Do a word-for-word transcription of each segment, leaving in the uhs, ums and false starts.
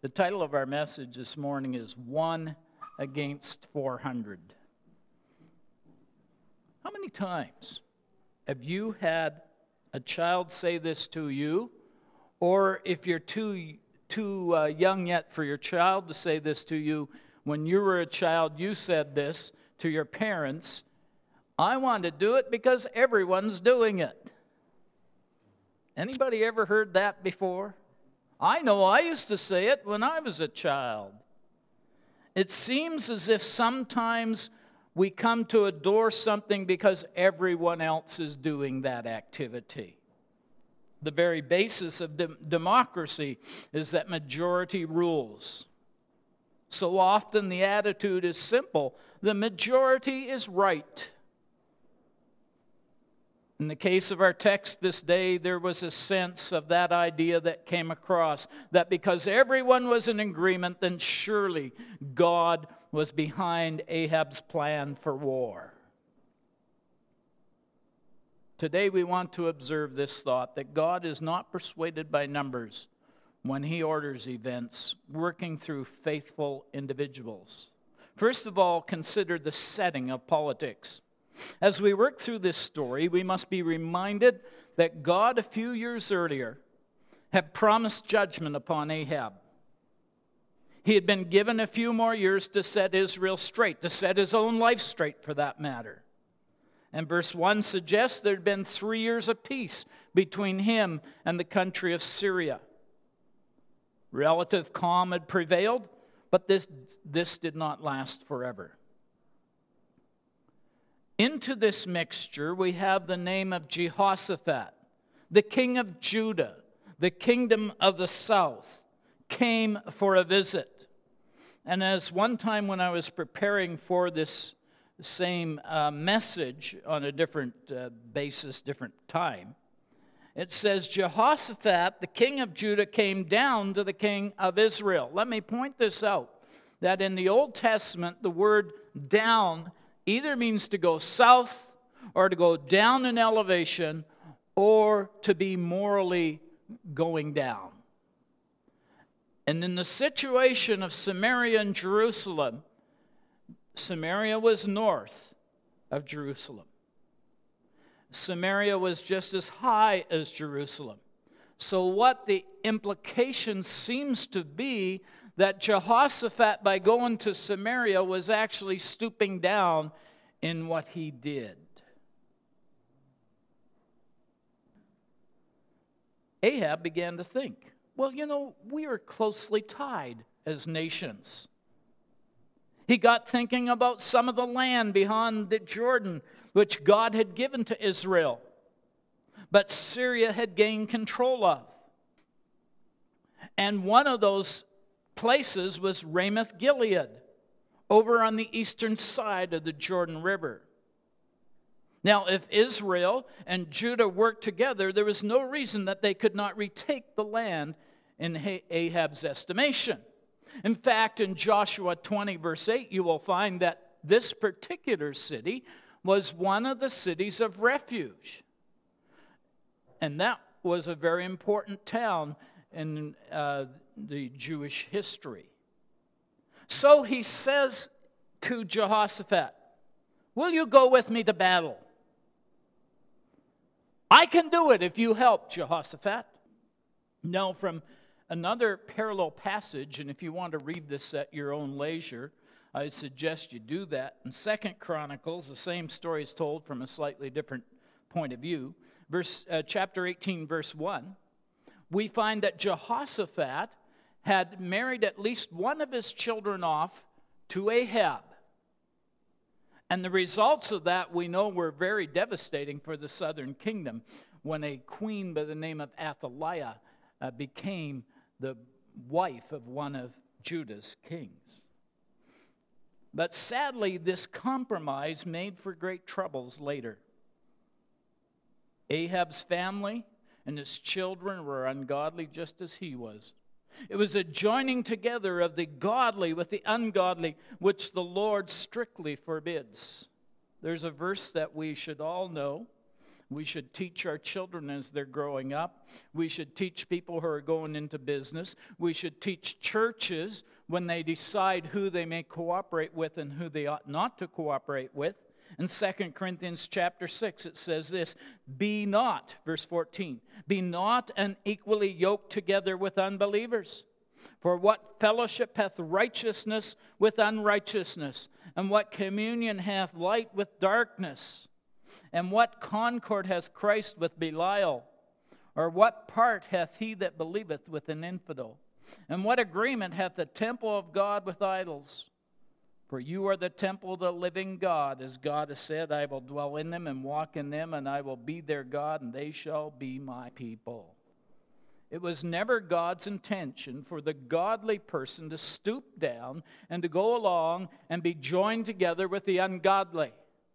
The title of our message this morning is One Against four hundred. How many times have you had a child say this to you? Or if you're too, too uh, young yet for your child to say this to you, when you were a child, you said this to your parents, I want to do it because everyone's doing it. Anybody ever heard that before? I know I used to say it when I was a child. It seems as if sometimes we come to adore something because everyone else is doing that activity. The very basis of de- democracy is that majority rules. So often the attitude is simple. The majority is right. In the case of our text this day, there was a sense of that idea that came across, that because everyone was in agreement, then surely God was behind Ahab's plan for war. Today we want to observe this thought, that God is not persuaded by numbers when he orders events, working through faithful individuals. First of all, consider the setting of politics. As we work through this story, we must be reminded that God, a few years earlier, had promised judgment upon Ahab. He had been given a few more years to set Israel straight, to set his own life straight for that matter. And verse one suggests there had been three years of peace between him and the country of Syria. Relative calm had prevailed, but this, this did not last forever. Into this mixture, we have the name of Jehoshaphat, the king of Judah, the kingdom of the south, came for a visit. And as one time when I was preparing for this same uh, message on a different uh, basis, different time, it says, Jehoshaphat, the king of Judah, came down to the king of Israel. Let me point this out, that in the Old Testament, the word down either means to go south or to go down in elevation or to be morally going down. And in the situation of Samaria and Jerusalem, Samaria was north of Jerusalem. Samaria was just as high as Jerusalem. So what the implication seems to be that Jehoshaphat, by going to Samaria, was actually stooping down in what he did. Ahab began to think, well, you know, we are closely tied as nations. He got thinking about some of the land beyond the Jordan, which God had given to Israel, but Syria had gained control of. And one of those places was Ramoth Gilead, over on the eastern side of the Jordan River. Now, if Israel and Judah worked together, there was no reason that they could not retake the land in Ahab's estimation. In fact, in Joshua twenty, verse eight, you will find that this particular city was one of the cities of refuge. And that was a very important town in uh, the Jewish history. So he says to Jehoshaphat, will you go with me to battle? I can do it if you help, Jehoshaphat. Now, from another parallel passage, and if you want to read this at your own leisure, I suggest you do that. In Second Chronicles, the same story is told from a slightly different point of view. Verse, uh, chapter eighteen, verse one, we find that Jehoshaphat had married at least one of his children off to Ahab. And the results of that, we know, were very devastating for the southern kingdom when a queen by the name of Athaliah uh, became the wife of one of Judah's kings. But sadly, this compromise made for great troubles later. Ahab's family and his children were ungodly just as he was. It was a joining together of the godly with the ungodly, which the Lord strictly forbids. There's a verse that we should all know, We should teach our children as they're growing up. We should teach people who are going into business. We should teach churches when they decide who they may cooperate with and who they ought not to cooperate with. In Second Corinthians chapter six, it says this, be not, verse fourteen, be not unequally yoked together with unbelievers. For what fellowship hath righteousness with unrighteousness? And what communion hath light with darkness? And what concord hath Christ with Belial? Or what part hath he that believeth with an infidel? And what agreement hath the temple of God with idols? For you are the temple of the living God, as God has said, I will dwell in them and walk in them, and I will be their God, and they shall be my people. It was never God's intention for the godly person to stoop down and to go along and be joined together with the ungodly.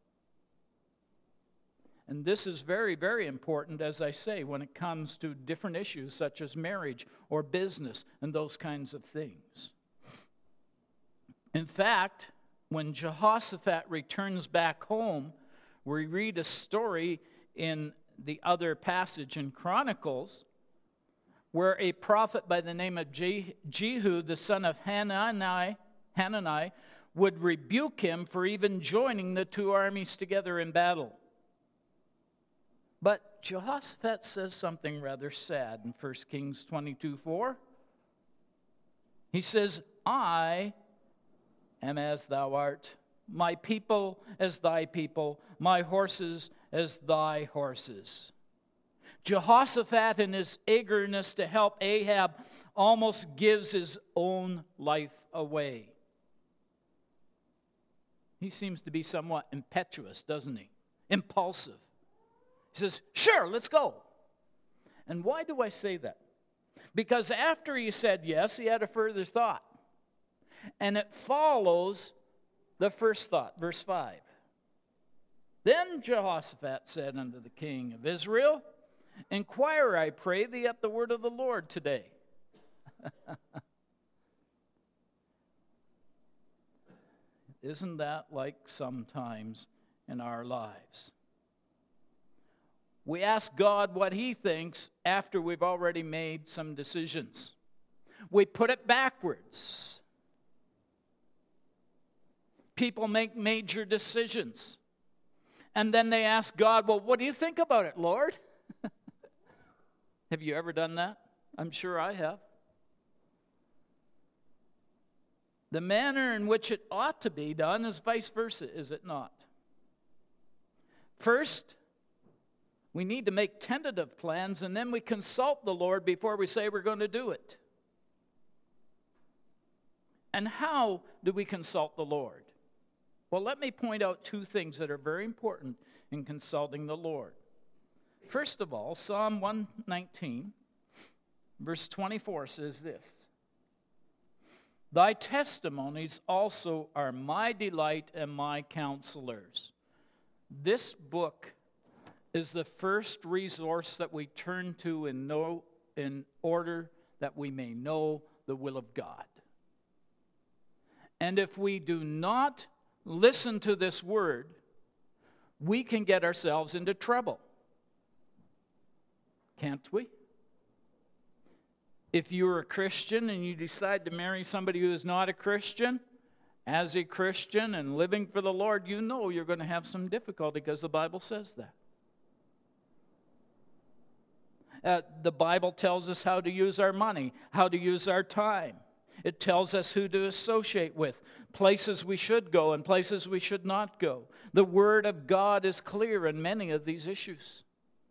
And this is very, very important, as I say, when it comes to different issues such as marriage or business and those kinds of things. In fact, when Jehoshaphat returns back home, we read a story in the other passage in Chronicles where a prophet by the name of Jehu, the son of Hanani, Hanani, would rebuke him for even joining the two armies together in battle. But Jehoshaphat says something rather sad in First Kings twenty-two four. He says, I am as thou art, my people as thy people, my horses as thy horses. Jehoshaphat, in his eagerness to help Ahab, almost gives his own life away. He seems to be somewhat impetuous, doesn't he? Impulsive. He says, sure, let's go. And why do I say that? Because after he said yes, he had a further thought. And it follows the first thought, verse five. Then Jehoshaphat said unto the king of Israel, inquire, I pray thee, at the word of the Lord today. Isn't that like sometimes in our lives? We ask God what he thinks after we've already made some decisions. We put it backwards. People make major decisions. And then they ask God, well, what do you think about it, Lord? Have you ever done that? I'm sure I have. The manner in which it ought to be done is vice versa, is it not? First, we need to make tentative plans, and then we consult the Lord before we say we're going to do it. And how do we consult the Lord? Well, let me point out two things that are very important in consulting the Lord. First of all, Psalm one nineteen, verse twenty-four says this, thy testimonies also are my delight and my counselors. This book is the first resource that we turn to in, know, in order that we may know the will of God. And if we do not listen to this word, we can get ourselves into trouble. Can't we? If you're a Christian and you decide to marry somebody who is not a Christian, as a Christian and living for the Lord, you know you're going to have some difficulty because the Bible says that. Uh, the Bible tells us how to use our money, how to use our time. It tells us who to associate with, places we should go and places we should not go. The Word of God is clear in many of these issues.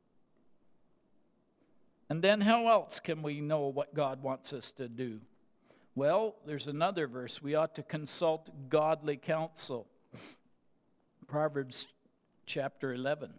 And then how else can we know what God wants us to do? Well, there's another verse. We ought to consult godly counsel. Proverbs chapter eleven.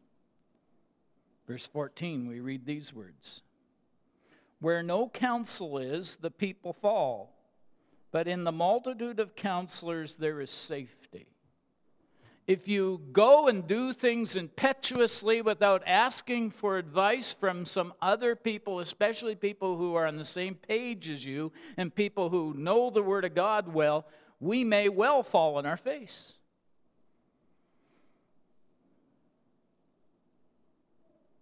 Verse fourteen, we read these words. Where no counsel is, the people fall, but in the multitude of counselors there is safety. If you go and do things impetuously without asking for advice from some other people, especially people who are on the same page as you and people who know the Word of God well, we may well fall on our face.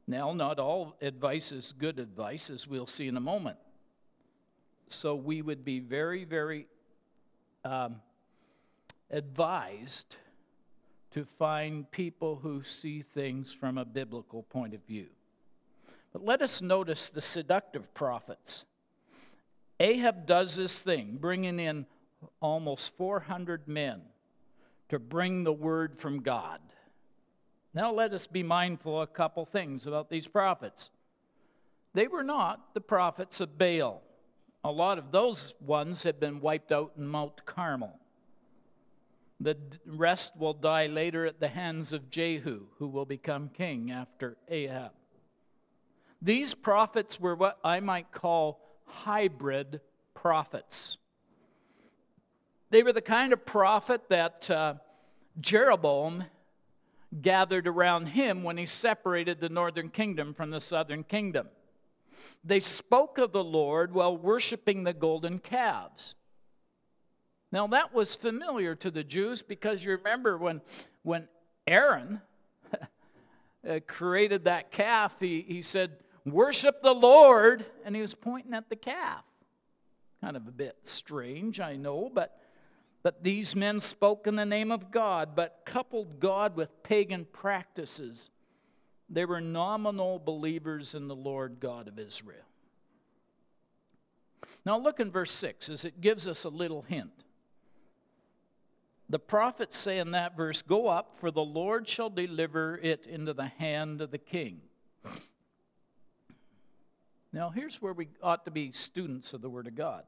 Now, not all advice is good advice, as we'll see in a moment. So we would be very, very um, advised to find people who see things from a biblical point of view. But let us notice the seductive prophets. Ahab does this thing, bringing in almost four hundred men to bring the word from God. Now let us be mindful of a couple things about these prophets. They were not the prophets of Baal. A lot of those ones have been wiped out in Mount Carmel. The rest will die later at the hands of Jehu, who will become king after Ahab. These prophets were what I might call hybrid prophets. They were the kind of prophet that uh, Jeroboam gathered around him when he separated the northern kingdom from the southern kingdom. They spoke of the Lord while worshiping the golden calves. Now that was familiar to the Jews because you remember when, when Aaron created that calf, he, he said, "Worship the Lord," and he was pointing at the calf. Kind of a bit strange, I know, but But these men spoke in the name of God, but coupled God with pagan practices. They were nominal believers in the Lord God of Israel. Now look in verse six, as it gives us a little hint. The prophets say in that verse, "Go up, for the Lord shall deliver it into the hand of the king." Now here's where we ought to be students of the Word of God.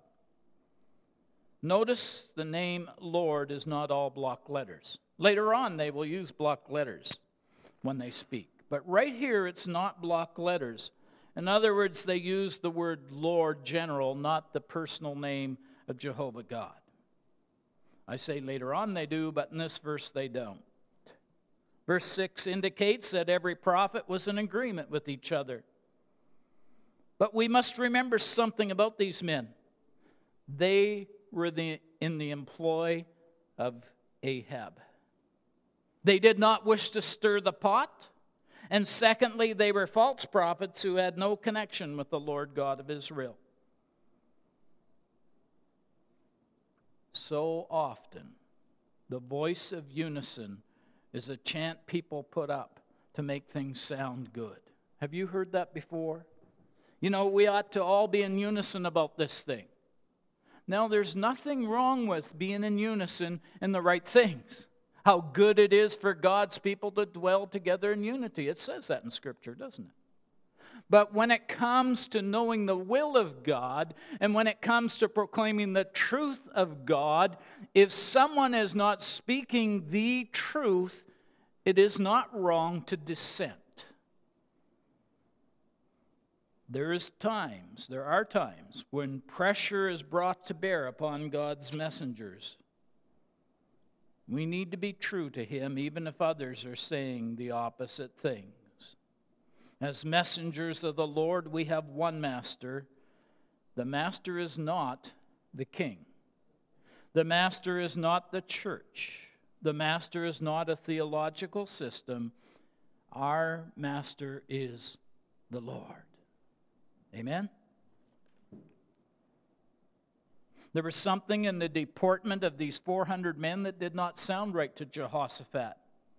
Notice the name Lord is not all block letters. Later on, they will use block letters when they speak. But right here, it's not block letters. In other words, they use the word Lord general, not the personal name of Jehovah God. I say later on they do, but in this verse they don't. Verse six indicates that every prophet was in agreement with each other. But we must remember something about these men. They were the, in the employ of Ahab. They did not wish to stir the pot. And secondly, they were false prophets who had no connection with the Lord God of Israel. So often, the voice of unison is a chant people put up to make things sound good. Have you heard that before? You know, we ought to all be in unison about this thing. Now, there's nothing wrong with being in unison in the right things. How good it is for God's people to dwell together in unity. It says that in Scripture, doesn't it? But when it comes to knowing the will of God, and when it comes to proclaiming the truth of God, if someone is not speaking the truth, it is not wrong to dissent. There is times, there are times when pressure is brought to bear upon God's messengers. We need to be true to Him, even if others are saying the opposite things. As messengers of the Lord, we have one master. The master is not the king. The master is not the church. The master is not a theological system. Our master is the Lord. Amen? There was something in the deportment of these four hundred men that did not sound right to Jehoshaphat.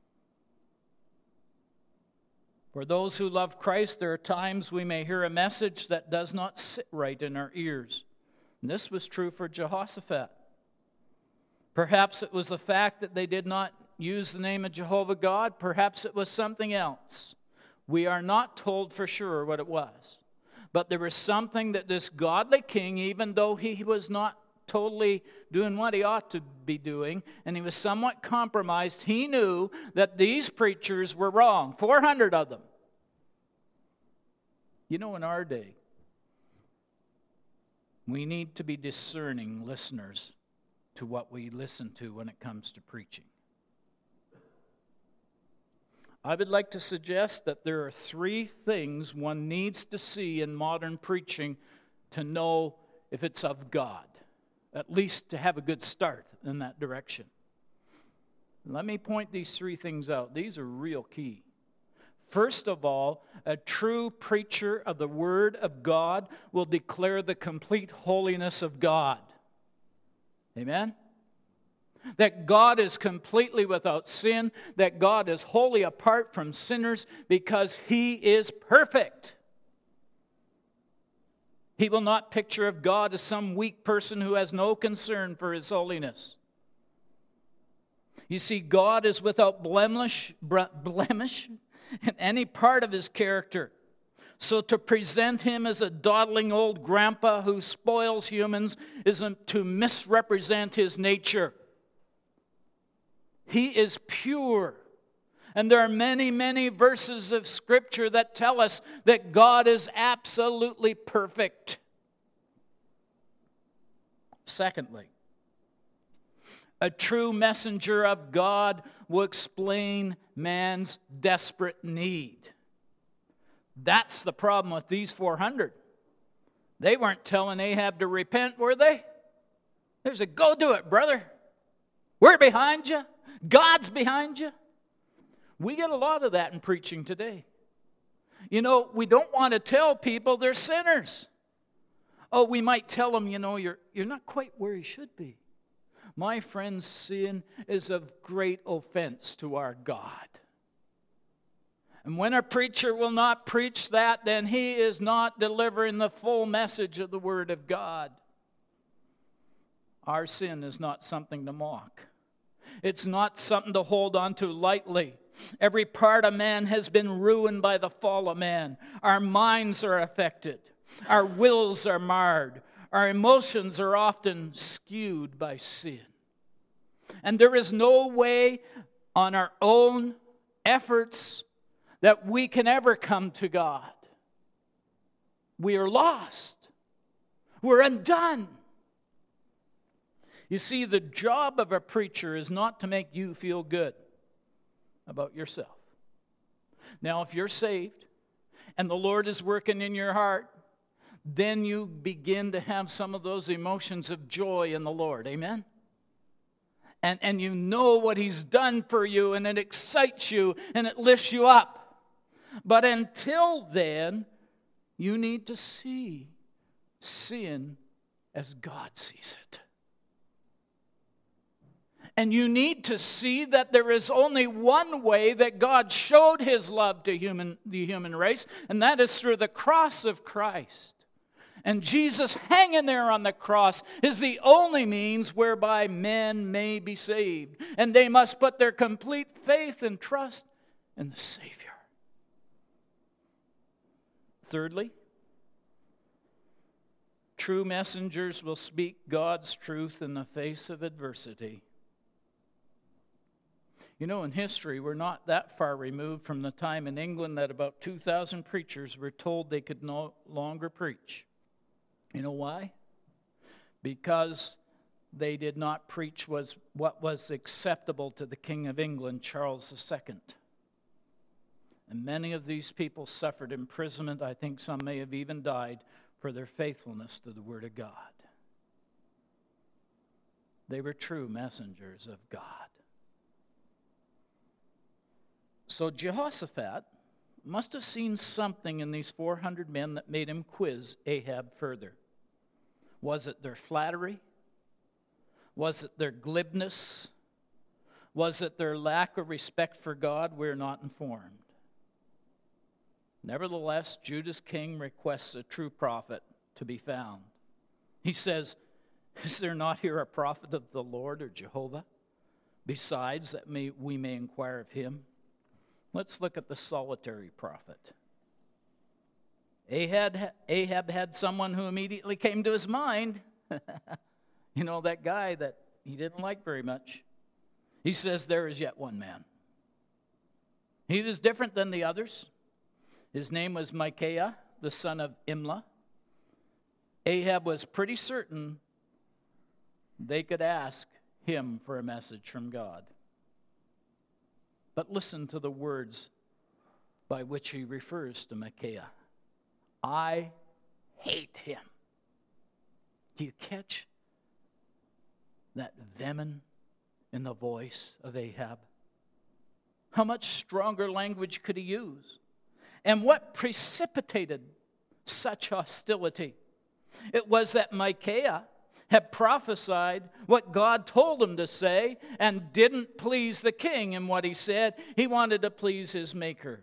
For those who love Christ, there are times we may hear a message that does not sit right in our ears. And this was true for Jehoshaphat. Perhaps it was the fact that they did not use the name of Jehovah God. Perhaps it was something else. We are not told for sure what it was. But there was something that this godly king, even though he was not totally doing what he ought to be doing, and he was somewhat compromised, he knew that these preachers were wrong. four hundred of them. You know, in our day, we need to be discerning listeners to what we listen to when it comes to preaching. I would like to suggest that there are three things one needs to see in modern preaching to know if it's of God, at least to have a good start in that direction. Let me point these three things out. These are real key. First of all, a true preacher of the Word of God will declare the complete holiness of God. Amen? That God is completely without sin, that God is wholly apart from sinners because He is perfect. He will not picture of God as some weak person who has no concern for His holiness. You see, God is without blemish, blemish in any part of His character. So to present Him as a dawdling old grandpa who spoils humans is to misrepresent His nature. He is pure. And there are many, many verses of Scripture that tell us that God is absolutely perfect. Secondly, a true messenger of God will explain man's desperate need. That's the problem with these four hundred. They weren't telling Ahab to repent, were they? They said, go do it, brother. We're behind you. God's behind you. We get a lot of that in preaching today. You know, we don't want to tell people they're sinners. Oh, we might tell them, you know, you're, you're not quite where you should be. My friend's sin is of great offense to our God. And when a preacher will not preach that, then he is not delivering the full message of the Word of God. Our sin is not something to mock. It's not something to hold on to lightly. Every part of man has been ruined by the fall of man. Our minds are affected. Our wills are marred. Our emotions are often skewed by sin. And there is no way on our own efforts that we can ever come to God. We are lost. We're undone. You see, the job of a preacher is not to make you feel good about yourself. Now, if you're saved and the Lord is working in your heart, then you begin to have some of those emotions of joy in the Lord. Amen? And, and you know what He's done for you, and it excites you, and it lifts you up. But until then, you need to see sin as God sees it. And you need to see that there is only one way that God showed His love to human, the human race, and that is through the cross of Christ. And Jesus hanging there on the cross is the only means whereby men may be saved. And they must put their complete faith and trust in the Savior. Thirdly, true messengers will speak God's truth in the face of adversity. You know, in history, we're not that far removed from the time in England that about two thousand preachers were told they could no longer preach. You know why? Because they did not preach was what was acceptable to the King of England, Charles the Second. And many of these people suffered imprisonment. I think some may have even died for their faithfulness to the Word of God. They were true messengers of God. So Jehoshaphat must have seen something in these four hundred men that made him quiz Ahab further. Was it their flattery? Was it their glibness? Was it their lack of respect for God? We're not informed. Nevertheless, Judah's king requests a true prophet to be found. He says, is there not here a prophet of the Lord or Jehovah? Besides, that may, we may inquire of him. Let's look at the solitary prophet. Ahab, Ahab had someone who immediately came to his mind. You know, that guy that he didn't like very much. He says, there is yet one man. He was different than the others. His name was Micaiah, the son of Imlah. Ahab was pretty certain they could ask him for a message from God. But listen to the words by which he refers to Micaiah. I hate him. Do you catch that venom in the voice of Ahab? How much stronger language could he use? And what precipitated such hostility? It was that Micaiah had prophesied what God told him to say and didn't please the king in what he said. He wanted to please his maker.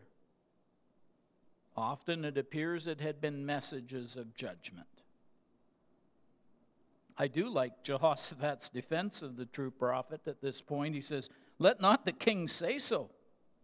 Often it appears it had been messages of judgment. I do like Jehoshaphat's defense of the true prophet at this point. He says, "Let not the king say so."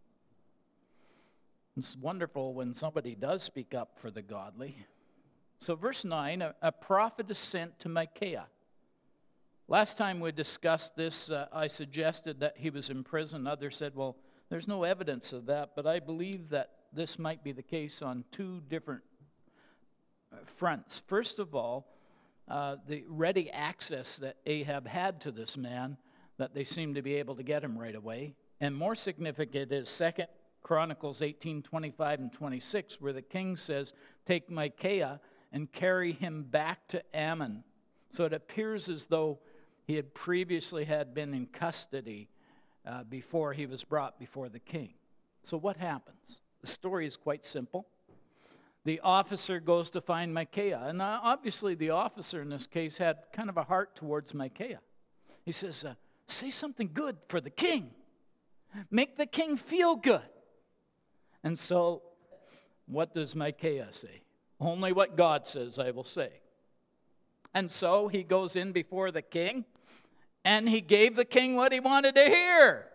It's wonderful when somebody does speak up for the godly. So verse nine, a, a prophet is sent to Micaiah. Last time we discussed this, uh, I suggested that he was in prison. Others said, well, there's no evidence of that, but I believe that this might be the case on two different fronts. First of all, uh, the ready access that Ahab had to this man, that they seemed to be able to get him right away. And more significant is Second Chronicles eighteen, twenty-five and twenty-six, where the king says, take Micaiah and carry him back to Ammon. So it appears as though he had previously had been in custody uh, before he was brought before the king. So what happens? The story is quite simple. The officer goes to find Micaiah. And uh, obviously the officer in this case had kind of a heart towards Micaiah. He says, uh, say something good for the king. Make the king feel good. And so what does Micaiah say? Only what God says I will say. And so he goes in before the king, and he gave the king what he wanted to hear.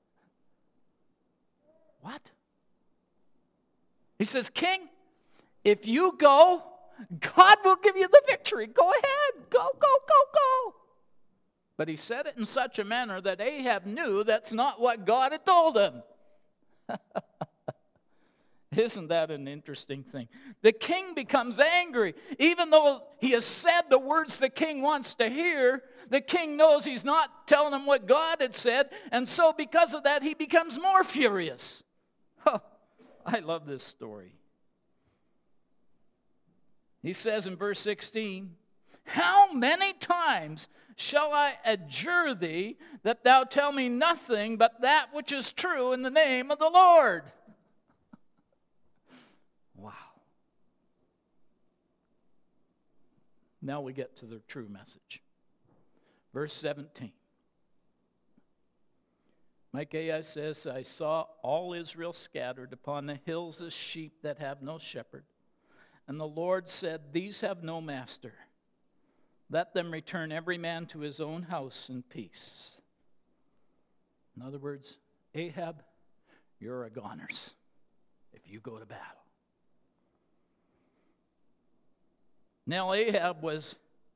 What? He says, King, if you go, God will give you the victory. Go ahead. Go, go, go, go. But he said it in such a manner that Ahab knew that's not what God had told him. Isn't that an interesting thing? The king becomes angry. Even though he has said the words the king wants to hear, the king knows he's not telling him what God had said, and so because of that, he becomes more furious. Oh, I love this story. He says in verse sixteen, how many times shall I adjure thee that thou tell me nothing but that which is true in the name of the Lord? Wow. Now we get to the true message. Verse seventeen. Micaiah says, I saw all Israel scattered upon the hills as sheep that have no shepherd. And the Lord said, these have no master. Let them return every man to his own house in peace. In other words, Ahab, you're a goners if you go to battle. Now Ahab was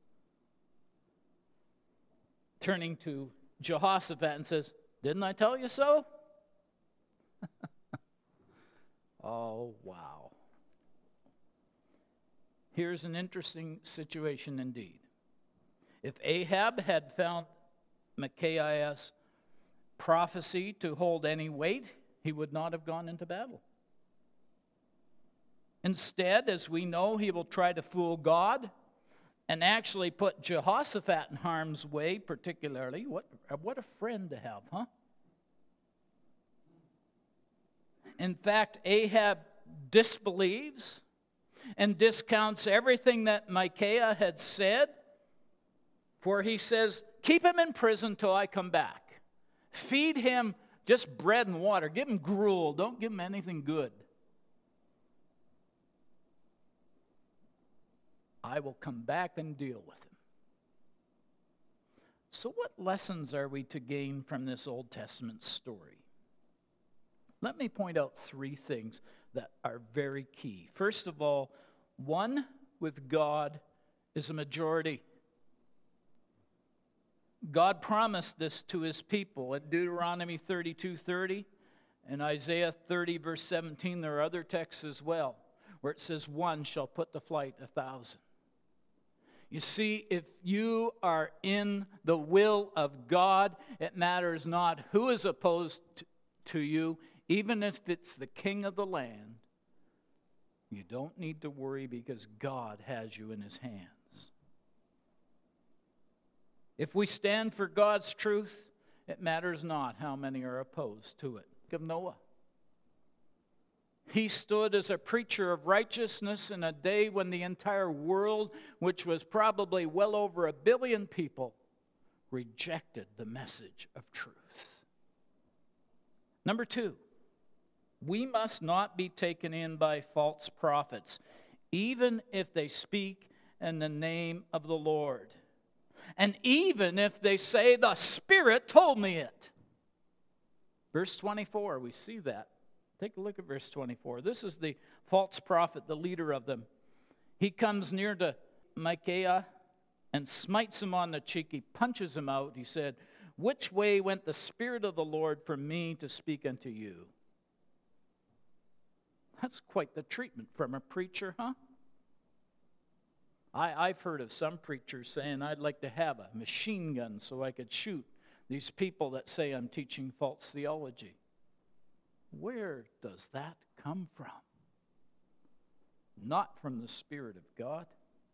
turning to Jehoshaphat and says, didn't I tell you so? Oh, wow. Here's an interesting situation indeed. If Ahab had found Micaiah's prophecy to hold any weight, he would not have gone into battle. Instead, as we know, he will try to fool God and actually put Jehoshaphat in harm's way, particularly. What, what a friend to have, huh? In fact, Ahab disbelieves and discounts everything that Micaiah had said, for he says, keep him in prison till I come back. Feed him just bread and water. Give him gruel. Don't give him anything good. I will come back and deal with him. So what lessons are we to gain from this Old Testament story? Let me point out three things that are very key. First of all, one with God is a majority. God promised this to his people in Deuteronomy thirty-two thirty and Isaiah thirty verse seventeen. There are other texts as well where it says one shall put to flight a thousand. You see, if you are in the will of God, it matters not who is opposed to you, even if it's the king of the land. You don't need to worry because God has you in his hands. If we stand for God's truth, it matters not how many are opposed to it. Think of Noah. He stood as a preacher of righteousness in a day when the entire world, which was probably well over a billion people, rejected the message of truth. Number two, we must not be taken in by false prophets, even if they speak in the name of the Lord. And even if they say, the Spirit told me it. Verse twenty-four, we see that. Take a look at verse twenty-four. This is the false prophet, the leader of them. He comes near to Micaiah and smites him on the cheek. He punches him out. He said, which way went the Spirit of the Lord from me to speak unto you? That's quite the treatment from a preacher, huh? I, I've heard of some preachers saying, I'd like to have a machine gun so I could shoot these people that say I'm teaching false theology. Where does that come from? Not from the Spirit of God.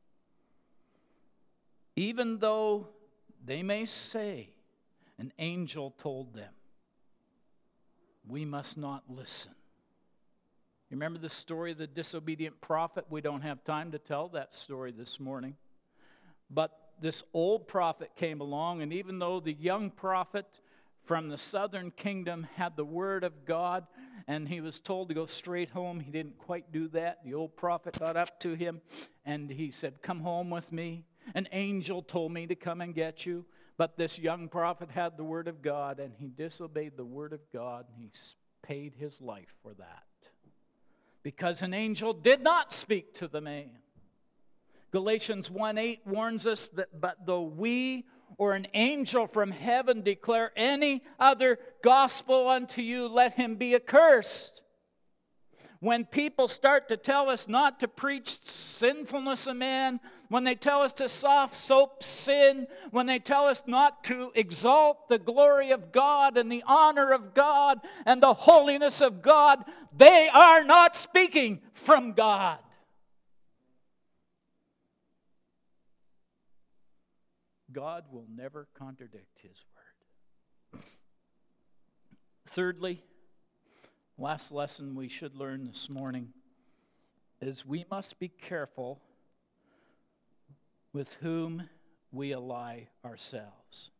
Even though they may say, an angel told them, we must not listen. You remember the story of the disobedient prophet? We don't have time to tell that story this morning. But this old prophet came along, and even though the young prophet from the southern kingdom had the word of God, and he was told to go straight home, he didn't quite do that. The old prophet got up to him, and he said, come home with me. An angel told me to come and get you. But this young prophet had the word of God, and he disobeyed the word of God, and he paid his life for that. Because an angel did not speak to the man. Galatians one eight warns us that, but though we or an angel from heaven declare any other gospel unto you, let him be accursed. When people start to tell us not to preach sinfulness of man, when they tell us to soft soap sin, when they tell us not to exalt the glory of God and the honor of God and the holiness of God, they are not speaking from God. God will never contradict His word. Thirdly, last lesson we should learn this morning is we must be careful with whom we ally ourselves.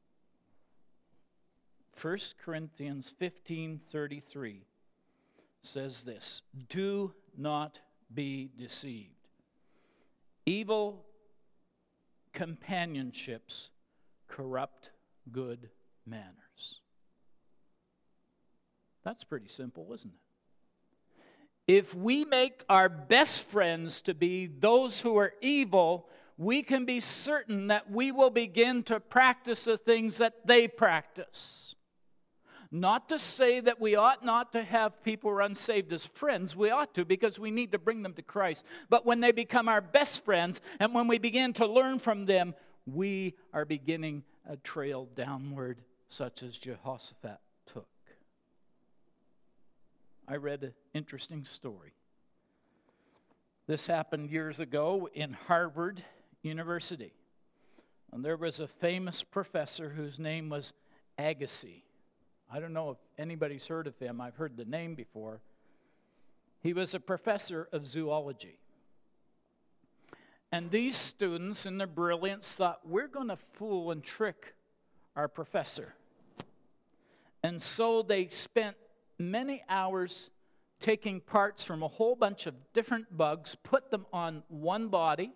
First Corinthians fifteen thirty-three says this, do not be deceived. Evil companionships corrupt good manners. That's pretty simple, isn't it? If we make our best friends to be those who are evil, we can be certain that we will begin to practice the things that they practice. Not to say that we ought not to have people who are unsaved as friends. We ought to, because we need to bring them to Christ. But when they become our best friends, and when we begin to learn from them, we are beginning a trail downward, such as Jehoshaphat took. I read an interesting story. This happened years ago in Harvard University. And there was a famous professor whose name was Agassiz. I don't know if anybody's heard of him. I've heard the name before. He was a professor of zoology. And these students, in their brilliance, thought, we're going to fool and trick our professor. And so they spent many hours taking parts from a whole bunch of different bugs, put them on one body,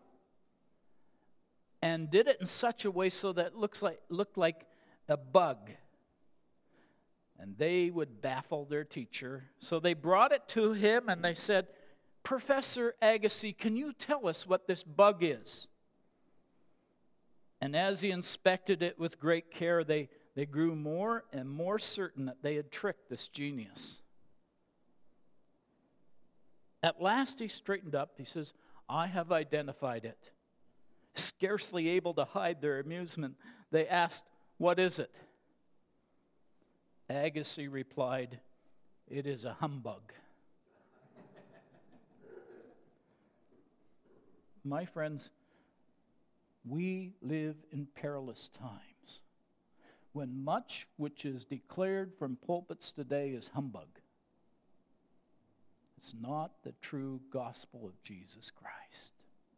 and did it in such a way so that it looks like, looked like a bug. And they would baffle their teacher. So they brought it to him and they said, Professor Agassiz, can you tell us what this bug is? And as he inspected it with great care, they, they grew more and more certain that they had tricked this genius. At last he straightened up. He says, I have identified it. Scarcely able to hide their amusement, they asked, what is it? Agassiz replied, it is a humbug. My friends, we live in perilous times when much which is declared from pulpits today is humbug. It's not the true gospel of Jesus Christ.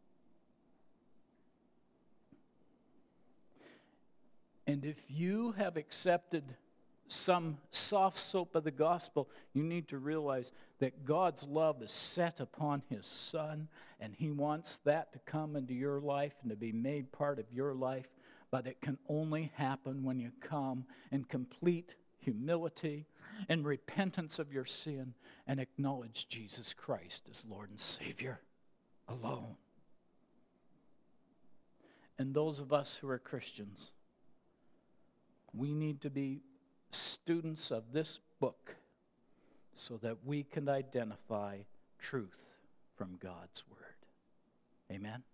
And if you have accepted some soft soap of the gospel, you need to realize that God's love is set upon his Son, and he wants that to come into your life and to be made part of your life. But it can only happen when you come in complete humility and repentance of your sin and acknowledge Jesus Christ as Lord and Savior alone. And those of us who are Christians, we need to be students of this book so that we can identify truth from God's Word. Amen.